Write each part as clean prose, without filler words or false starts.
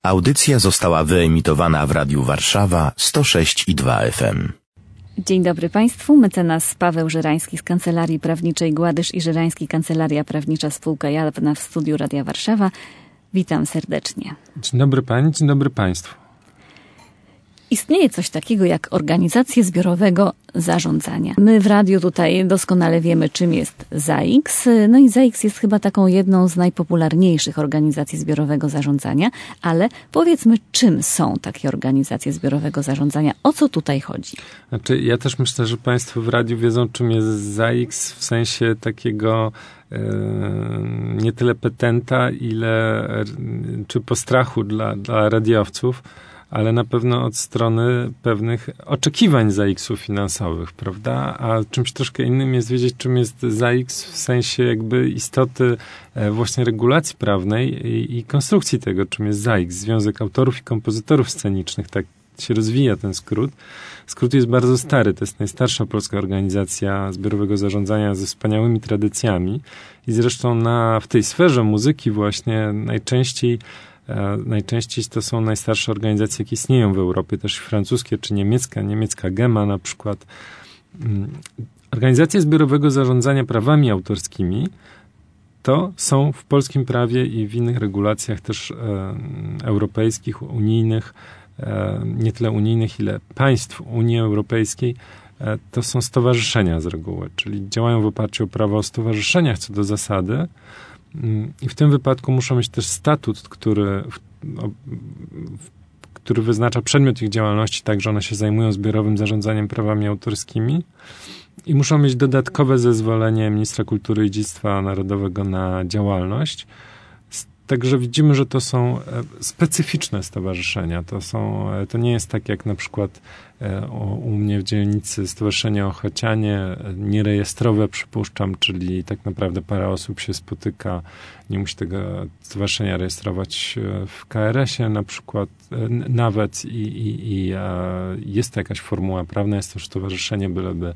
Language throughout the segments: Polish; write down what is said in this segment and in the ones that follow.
Audycja została wyemitowana w Radiu Warszawa 106,2 FM. Dzień dobry Państwu. Mecenas Paweł Żerański z Kancelarii Prawniczej Gładysz i Żerański, Kancelaria Prawnicza Spółka Jawna w studiu Radia Warszawa. Witam serdecznie. Dzień dobry Pani, dzień dobry Państwu. Istnieje coś takiego jak organizacje zbiorowego zarządzania. My w radiu tutaj doskonale wiemy, czym jest ZAIKS. No i ZAIKS jest chyba taką jedną z najpopularniejszych organizacji zbiorowego zarządzania, ale powiedzmy, czym są takie organizacje zbiorowego zarządzania? O co tutaj chodzi? Znaczy, ja też myślę, że Państwo w radiu wiedzą, czym jest ZAIKS w sensie takiego nie tyle petenta, ile czy postrachu dla radiowców, ale na pewno od strony pewnych oczekiwań ZAIKS-u finansowych, prawda? A czymś troszkę innym jest wiedzieć, czym jest ZAIKS w sensie jakby istoty właśnie regulacji prawnej i konstrukcji tego, czym jest ZAIKS, Związek Autorów i Kompozytorów Scenicznych, tak się rozwija ten skrót. Skrót jest bardzo stary, to jest najstarsza polska organizacja zbiorowego zarządzania ze wspaniałymi tradycjami i zresztą w tej sferze muzyki właśnie najczęściej to są najstarsze organizacje, jakie istnieją w Europie, też francuskie czy niemiecka GEMA na przykład. Organizacje zbiorowego zarządzania prawami autorskimi to są w polskim prawie i w innych regulacjach też europejskich, unijnych, nie tyle unijnych, ile państw Unii Europejskiej, to są stowarzyszenia z reguły, czyli działają w oparciu o prawo o stowarzyszeniach co do zasady. I w tym wypadku muszą mieć też statut, który wyznacza przedmiot ich działalności, tak, że one się zajmują zbiorowym zarządzaniem prawami autorskimi i muszą mieć dodatkowe zezwolenie ministra kultury i dziedzictwa narodowego na działalność. Także widzimy, że to są specyficzne stowarzyszenia. To nie jest tak jak na przykład u mnie w dzielnicy Stowarzyszenie Ochocianie, nierejestrowe przypuszczam, czyli tak naprawdę parę osób się spotyka, nie musi tego stowarzyszenia rejestrować w KRS-ie na przykład nawet i jest to jakaś formuła prawna, jest to stowarzyszenie, byleby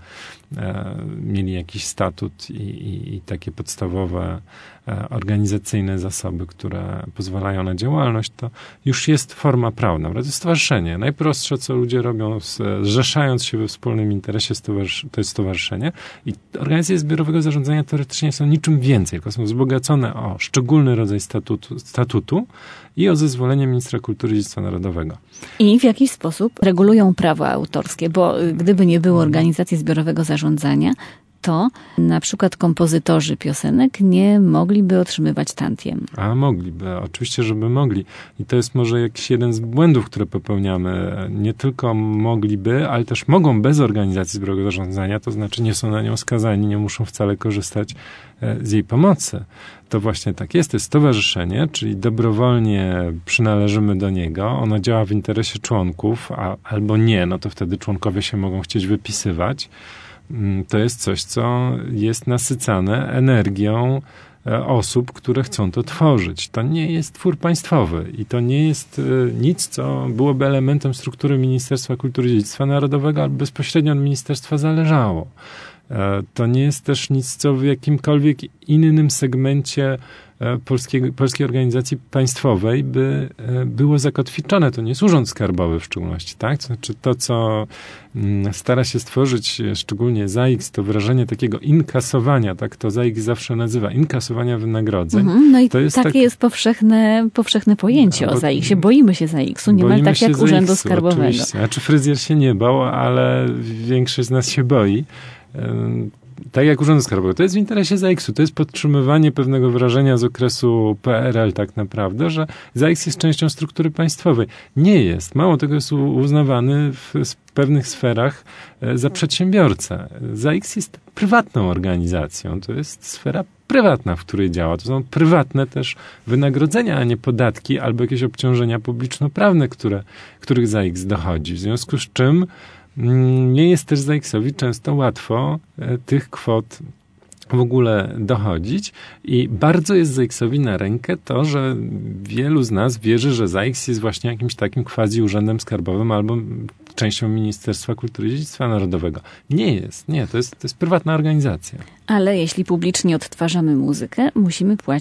mieli jakiś statut i takie podstawowe organizacyjne zasoby, które pozwalają na działalność, to już jest forma prawna. To jest stowarzyszenie. Najprostsze, co ludzie robią, zrzeszając się we wspólnym interesie, to jest stowarzyszenie. I organizacje zbiorowego zarządzania teoretycznie są niczym więcej, tylko są wzbogacone o szczególny rodzaj statutu i o zezwolenie ministra kultury i dziedzictwa narodowego. I w jakiś sposób regulują prawo autorskie, bo gdyby nie było organizacji zbiorowego zarządzania, to na przykład kompozytorzy piosenek nie mogliby otrzymywać tantiem. A mogliby, oczywiście, żeby mogli. I to jest może jakiś jeden z błędów, które popełniamy. Nie tylko mogliby, ale też mogą bez organizacji zbiorowego zarządzania, to znaczy nie są na nią skazani, nie muszą wcale korzystać z jej pomocy. To właśnie tak jest. To jest stowarzyszenie, czyli dobrowolnie przynależymy do niego. Ono działa w interesie członków, albo nie, no to wtedy członkowie się mogą chcieć wypisywać. To jest coś, co jest nasycane energią osób, które chcą to tworzyć. To nie jest twór państwowy i to nie jest nic, co byłoby elementem struktury Ministerstwa Kultury i Dziedzictwa Narodowego albo bezpośrednio od ministerstwa zależało. To nie jest też nic, co w jakimkolwiek innym segmencie polskiej organizacji państwowej by było zakotwiczone. To nie jest urząd skarbowy w szczególności, tak? To znaczy to, co stara się stworzyć, szczególnie ZAIKS, to wrażenie takiego inkasowania, tak to ZAIKS zawsze nazywa, inkasowania wynagrodzeń. No i to jest takie jest powszechne pojęcie o ZAIKS-ie. Boimy się ZAIKS-u, niemal tak jak urzędu skarbowego. Oczywiście. Znaczy fryzjer się nie bał, ale większość z nas się boi. Tak jak Urzędu Skarbowego. To jest w interesie ZAIKS-u. To jest podtrzymywanie pewnego wrażenia z okresu PRL tak naprawdę, że ZAIKS jest częścią struktury państwowej. Nie jest. Mało tego, jest uznawany w pewnych sferach za przedsiębiorcę. ZAIKS jest prywatną organizacją. To jest sfera prywatna, w której działa. To są prywatne też wynagrodzenia, a nie podatki albo jakieś obciążenia publiczno-prawne, których ZAIKS dochodzi. W związku z czym nie jest też ZAIKS-owi często łatwo tych kwot w ogóle dochodzić i bardzo jest ZAIKS-owi na rękę to, że wielu z nas wierzy, że ZAIKS jest właśnie jakimś takim quasi urzędem skarbowym albo częścią Ministerstwa Kultury i Dziedzictwa Narodowego. Nie jest. Nie, to jest prywatna organizacja. Ale jeśli publicznie odtwarzamy muzykę, musimy płacić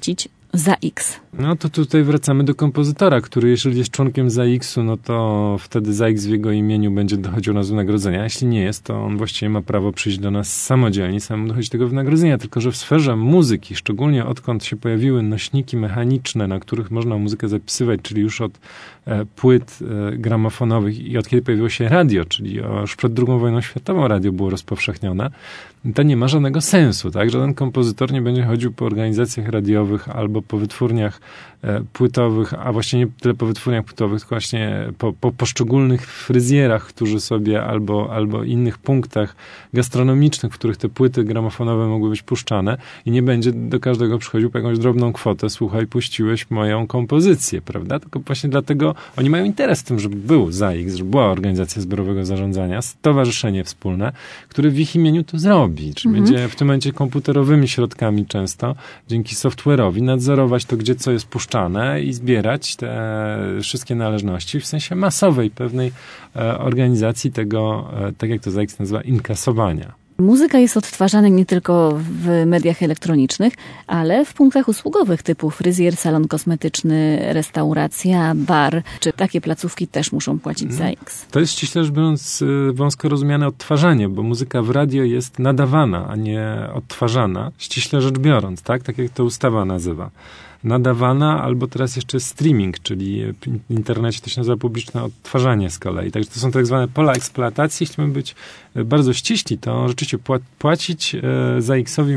ZAX? No to tutaj wracamy do kompozytora, który jeżeli jest członkiem ZAX-u, no to wtedy ZAX w jego imieniu będzie dochodził nas wynagrodzenia. A jeśli nie jest, to on właściwie ma prawo przyjść do nas samodzielnie, samemu dochodzić tego wynagrodzenia. Tylko że w sferze muzyki, szczególnie odkąd się pojawiły nośniki mechaniczne, na których można muzykę zapisywać, czyli już od płyt gramofonowych i od kiedy pojawiło się radio, czyli już przed II wojną światową radio było rozpowszechnione, to nie ma żadnego sensu, tak? Żaden kompozytor nie będzie chodził po organizacjach radiowych albo po wytwórniach płytowych, a właściwie nie tyle po wytwórniach płytowych, tylko właśnie po poszczególnych fryzjerach, którzy sobie albo innych punktach gastronomicznych, w których te płyty gramofonowe mogły być puszczane i nie będzie do każdego przychodził po jakąś drobną kwotę, słuchaj, puściłeś moją kompozycję, prawda? Tylko właśnie dlatego oni mają interes w tym, żeby był ZAX, żeby była organizacja zbiorowego zarządzania, stowarzyszenie wspólne, które w ich imieniu to zrobi. Czyli będzie w tym momencie komputerowymi środkami często, dzięki software'owi, nadzorować to, gdzie co jest puszczane i zbierać te wszystkie należności w sensie masowej pewnej organizacji tego, tak jak to ZAX nazywa, inkasowania. Muzyka jest odtwarzana nie tylko w mediach elektronicznych, ale w punktach usługowych typu fryzjer, salon kosmetyczny, restauracja, bar. Czy takie placówki też muszą płacić ZAX? To jest ściśle rzecz biorąc wąsko rozumiane odtwarzanie, bo muzyka w radio jest nadawana, a nie odtwarzana, ściśle rzecz biorąc, tak? Tak jak to ustawa nazywa. Nadawana, albo teraz jeszcze streaming, czyli w internecie to się nazywa publiczne odtwarzanie z kolei. Także to są tak zwane pola eksploatacji. Jeśli mamy być bardzo ściśli, to rzeczywiście płacić ZAX-owi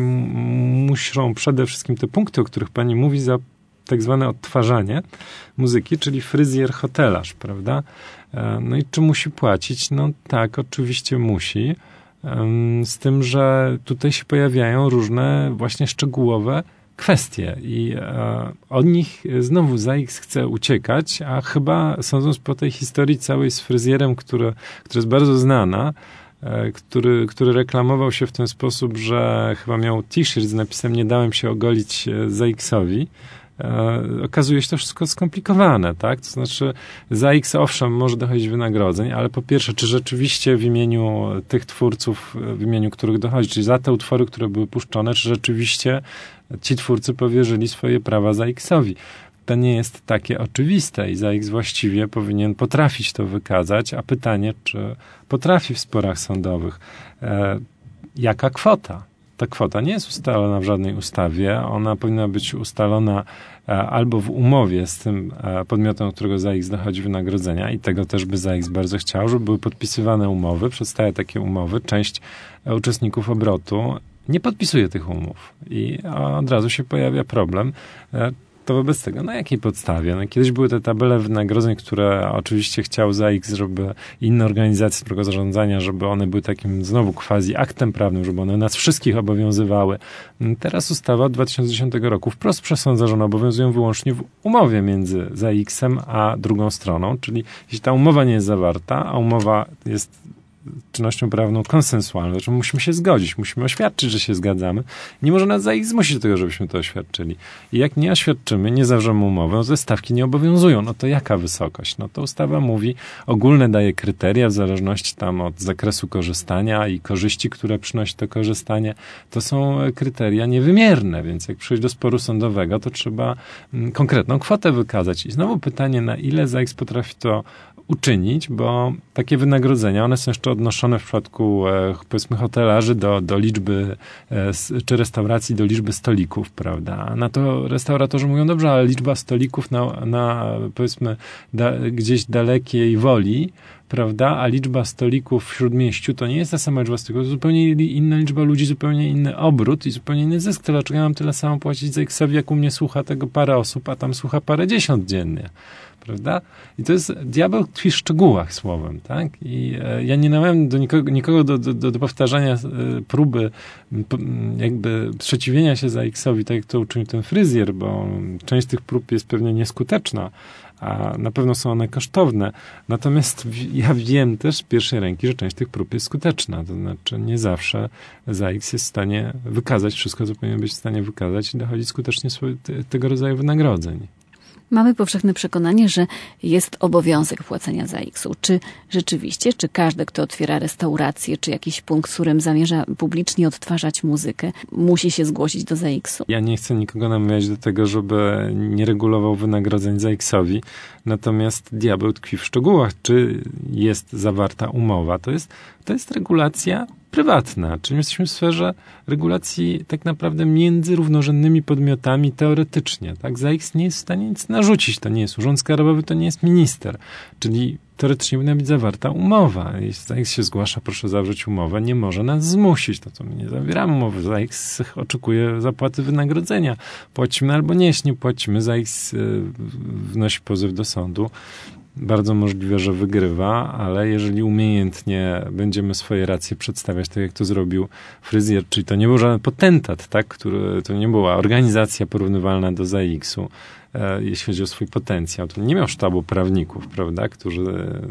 muszą przede wszystkim te punkty, o których pani mówi, za tak zwane odtwarzanie muzyki, czyli fryzjer, hotelarz, prawda? No i czy musi płacić? No tak, oczywiście musi. Z tym, że tutaj się pojawiają różne właśnie szczegółowe kwestie i od nich znowu ZAX chce uciekać, a chyba sądząc po tej historii całej z fryzjerem, która jest bardzo znana, który reklamował się w ten sposób, że chyba miał t-shirt z napisem "Nie dałem się ogolić ZAX-owi", okazuje się to wszystko skomplikowane, tak? To znaczy ZAX owszem może dochodzić wynagrodzeń, ale po pierwsze, czy rzeczywiście w imieniu tych twórców, w imieniu których dochodzi, czyli za te utwory, które były puszczone, czy rzeczywiście ci twórcy powierzyli swoje prawa ZAX-owi. To nie jest takie oczywiste i ZAX właściwie powinien potrafić to wykazać, a pytanie, czy potrafi w sporach sądowych. Jaka kwota? Ta kwota nie jest ustalona w żadnej ustawie. Ona powinna być ustalona albo w umowie z tym podmiotem, od którego ZAX dochodzi wynagrodzenia i tego też by ZAX bardzo chciał, żeby były podpisywane umowy. Przedstawia takie umowy. Część uczestników obrotu nie podpisuje tych umów i od razu się pojawia problem. To wobec tego, na jakiej podstawie? No, kiedyś były te tabele wynagrodzeń, które oczywiście chciał ZAX, żeby inne organizacje dobrego zarządzania, żeby one były takim znowu quasi aktem prawnym, żeby one nas wszystkich obowiązywały. Teraz ustawa od 2010 roku wprost przesądza, że one obowiązują wyłącznie w umowie między ZAX-em a drugą stroną, czyli jeśli ta umowa nie jest zawarta, a umowa jest czynnością prawną konsensualną, znaczy musimy się zgodzić, musimy oświadczyć, że się zgadzamy. Nie może nas ZAX zmusić do tego, żebyśmy to oświadczyli. I jak nie oświadczymy, nie zawrzemy umowy, no te stawki nie obowiązują. No to jaka wysokość? No to ustawa mówi, ogólne daje kryteria w zależności tam od zakresu korzystania i korzyści, które przynosi to korzystanie. To są kryteria niewymierne, więc jak przyjść do sporu sądowego, to trzeba konkretną kwotę wykazać. I znowu pytanie, na ile ZAX potrafi to uczynić, bo takie wynagrodzenia, one są jeszcze odnoszone w przypadku, powiedzmy, hotelarzy do liczby, czy restauracji do liczby stolików, prawda? Na to restauratorzy mówią, dobrze, ale liczba stolików na powiedzmy, gdzieś dalekiej Woli, prawda? A liczba stolików w Śródmieściu to nie jest ta sama liczba stolików, to zupełnie inna liczba ludzi, zupełnie inny obrót i zupełnie inny zysk. To dlaczego ja mam tyle samo płacić ZAX-owi, jak u mnie słucha tego parę osób, a tam słucha parędziesiąt dziennie. Prawda? I to jest, diabeł tkwi w szczegółach słowem, tak? I ja nie namawiam do nikogo do powtarzania próby jakby sprzeciwienia się ZAX-owi, tak jak to uczynił ten fryzjer, bo część tych prób jest pewnie nieskuteczna, a na pewno są one kosztowne. Natomiast ja wiem też z pierwszej ręki, że część tych prób jest skuteczna. To znaczy nie zawsze ZAX jest w stanie wykazać wszystko, co powinien być w stanie wykazać i dochodzić skutecznie tego rodzaju wynagrodzeń. Mamy powszechne przekonanie, że jest obowiązek płacenia za X-u. Czy rzeczywiście, czy każdy, kto otwiera restaurację, czy jakiś punkt, w którym zamierza publicznie odtwarzać muzykę, musi się zgłosić do ZAX-u? Ja nie chcę nikogo namawiać do tego, żeby nie regulował wynagrodzeń ZAX-owi. Natomiast diabeł tkwi w szczegółach. Czy jest zawarta umowa? To jest regulacja prywatna, czyli jesteśmy w sferze regulacji tak naprawdę między równorzędnymi podmiotami teoretycznie. Tak? ZAX nie jest w stanie nic narzucić. To nie jest urząd skarbowy, to nie jest minister. Czyli teoretycznie powinna być zawarta umowa. Jeśli ZAX się zgłasza, proszę zawrzeć umowę, nie może nas zmusić. To co my nie zawieramy umowy. ZAX oczekuje zapłaty wynagrodzenia. Płacimy albo nie, jeśli nie płacimy, ZAX wnosi pozew do sądu. Bardzo możliwe, że wygrywa, ale jeżeli umiejętnie będziemy swoje racje przedstawiać, tak jak to zrobił fryzjer, czyli to nie był żaden potentat, tak, to nie była organizacja porównywalna do ZAX-u, jeśli chodzi o swój potencjał. To nie miał sztabu prawników, prawda, którzy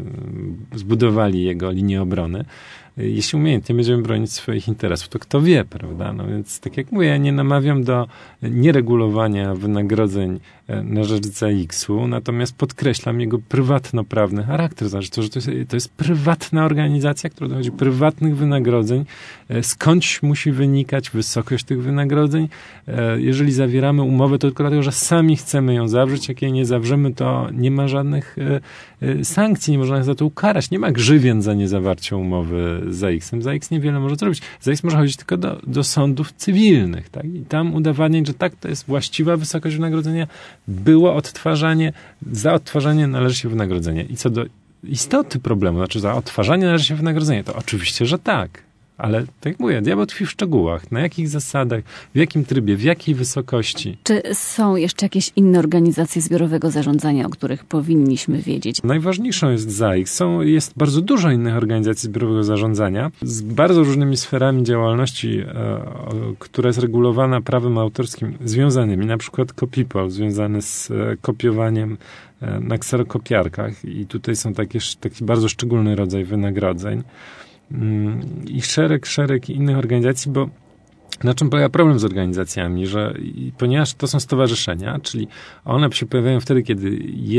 zbudowali jego linię obrony. Jeśli umiejętnie będziemy bronić swoich interesów, to kto wie, prawda? No więc, tak jak mówię, ja nie namawiam do nieregulowania wynagrodzeń na rzecz ZAX-u, natomiast podkreślam jego prywatno-prawny charakter. Znaczy to, że to jest prywatna organizacja, która dochodzi prywatnych wynagrodzeń. Skądś musi wynikać wysokość tych wynagrodzeń. Jeżeli zawieramy umowę, to tylko dlatego, że sami chcemy ją zawrzeć. Jak jej nie zawrzemy, to nie ma żadnych sankcji, nie można nas za to ukarać. Nie ma grzywien za niezawarcie umowy z ZAX-em. ZAX niewiele może zrobić. ZAX może chodzić tylko do sądów cywilnych, tak? I tam udowadniać, że tak, to jest właściwa wysokość wynagrodzenia, było odtwarzanie, za odtwarzanie należy się wynagrodzenie. I co do istoty problemu, znaczy za odtwarzanie należy się wynagrodzenie, to oczywiście, że tak. Ale tak jak mówię, diabeł tkwi w szczegółach. Na jakich zasadach, w jakim trybie, w jakiej wysokości. Czy są jeszcze jakieś inne organizacje zbiorowego zarządzania, o których powinniśmy wiedzieć? Najważniejszą jest ZAX. Jest bardzo dużo innych organizacji zbiorowego zarządzania z bardzo różnymi sferami działalności, która jest regulowana prawem autorskim związanymi. Na przykład CoPeople, związany z kopiowaniem na kserokopiarkach. I tutaj są taki bardzo szczególny rodzaj wynagrodzeń. I szereg innych organizacji, bo na czym polega problem z organizacjami, że ponieważ to są stowarzyszenia, czyli one się pojawiają wtedy, kiedy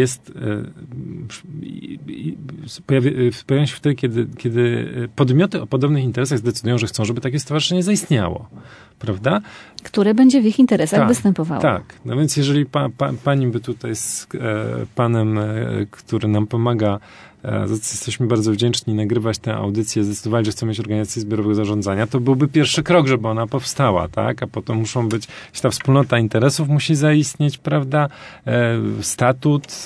pojawiają się wtedy, kiedy podmioty o podobnych interesach zdecydują, że chcą, żeby takie stowarzyszenie zaistniało. Prawda? Które będzie w ich interesach występowało. Tak. No więc jeżeli pani by tutaj z panem, który nam pomaga, jesteśmy bardzo wdzięczni nagrywać tę audycję, zdecydowali, że chcą mieć organizację zbiorowego zarządzania, to byłby pierwszy krok, żeby ona powstała, tak? A potem muszą być, ta wspólnota interesów musi zaistnieć, prawda? Statut,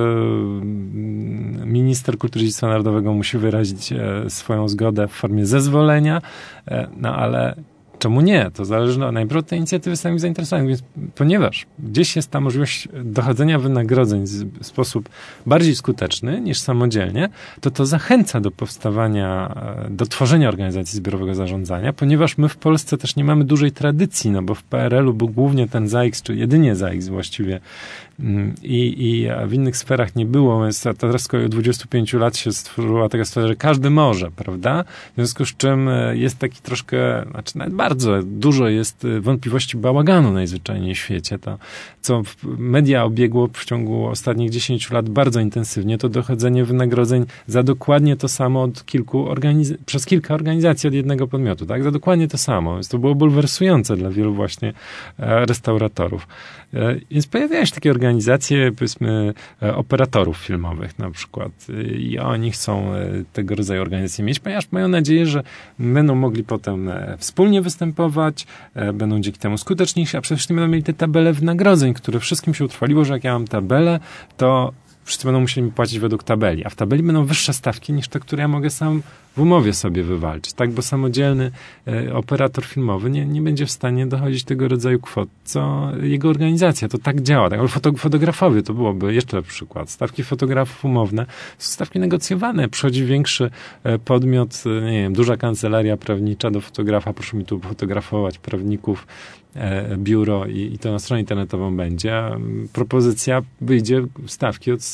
minister kultury i dziedzictwa narodowego musi wyrazić swoją zgodę w formie zezwolenia, no ale czemu nie? To zależy najpierw od tej inicjatywy samych zainteresowanych, więc ponieważ gdzieś jest ta możliwość dochodzenia wynagrodzeń w sposób bardziej skuteczny niż samodzielnie, to zachęca do powstawania, do tworzenia organizacji zbiorowego zarządzania, ponieważ my w Polsce też nie mamy dużej tradycji, no bo w PRL-u był głównie ten ZAX, czy jedynie ZAX właściwie, i w innych sferach nie było, więc teraz od 25 lat się stworzyła taka sytuacja, że każdy może, prawda? W związku z czym jest taki troszkę, znaczy nawet bardzo dużo jest wątpliwości bałaganu najzwyczajniej w świecie. To, co media obiegło w ciągu ostatnich 10 lat bardzo intensywnie, to dochodzenie wynagrodzeń za dokładnie to samo od przez kilka organizacji od jednego podmiotu, tak? Za dokładnie to samo. Więc to było bulwersujące dla wielu właśnie restauratorów. Więc pojawiają się takie organizacje, powiedzmy, operatorów filmowych na przykład. I oni chcą tego rodzaju organizacje mieć, ponieważ mają nadzieję, że będą mogli potem wspólnie występować, będą dzięki temu skuteczniejsi, a przede wszystkim będą mieli te tabele wynagrodzeń, które wszystkim się utrwaliło, że jak ja mam tabelę, to wszyscy będą musieli mi płacić według tabeli, a w tabeli będą wyższe stawki niż te, które ja mogę sam w umowie sobie wywalczyć, tak? Bo samodzielny operator filmowy nie będzie w stanie dochodzić tego rodzaju kwot, co jego organizacja. To tak działa. Tak? Ale fotografowie to byłoby jeszcze lepszy przykład. Stawki fotografów umowne są stawki negocjowane. Przychodzi większy podmiot, nie wiem, duża kancelaria prawnicza do fotografa, proszę mi tu fotografować prawników, biuro i to na stronie internetową będzie. Propozycja wyjdzie stawki od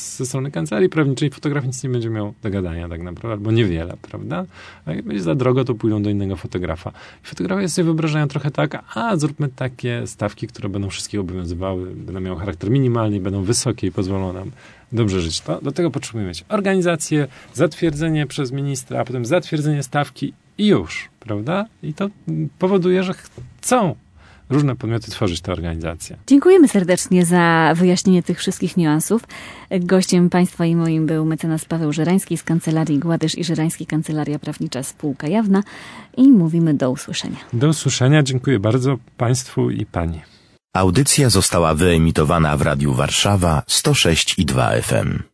ze strony kancelarii prawniczej fotograf nic nie będzie miał do gadania tak naprawdę, albo niewiele, prawda? A jak będzie za drogo, to pójdą do innego fotografa. I fotografowie sobie wyobrażają trochę tak, zróbmy takie stawki, które będą wszystkich obowiązywały, będą miały charakter minimalny, będą wysokie i pozwolą nam dobrze żyć. Do tego potrzebujemy mieć organizację, zatwierdzenie przez ministra, a potem zatwierdzenie stawki i już, prawda? I to powoduje, że chcą różne podmioty tworzyć tę organizację. Dziękujemy serdecznie za wyjaśnienie tych wszystkich niuansów. Gościem państwa i moim był mecenas Paweł Żerański z Kancelarii Gładysz i Żerański, Kancelaria Prawnicza Spółka Jawna i mówimy do usłyszenia. Do usłyszenia. Dziękuję bardzo państwu i pani. Audycja została wyemitowana w Radiu Warszawa 106,2 FM.